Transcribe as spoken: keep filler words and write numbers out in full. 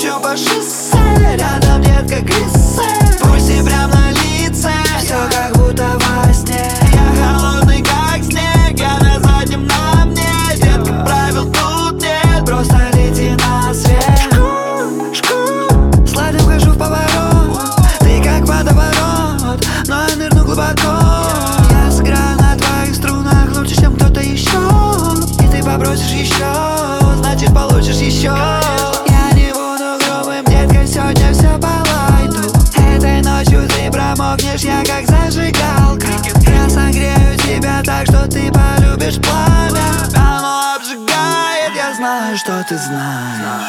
Лечу по шоссе, рядом детка крысы. Пульсе прям на лице, все как будто во сне. Я холодный как снег, я на заднем на мне. Детка, правил тут нет, просто лети на свет. Шку, шку, слайдом хожу в поворот. Ты как водоворот, но я нырну глубоко. Я сыграю на твоих струнах лучше, чем кто-то еще. И ты попросишь еще, значит получишь еще. Я не буду грубым, детка, сегодня все по лайту. Этой ночью ты промокнешь, я как зажигалка. Я согрею тебя так, что ты полюбишь пламя. Оно обжигает, я знаю, что ты знаешь.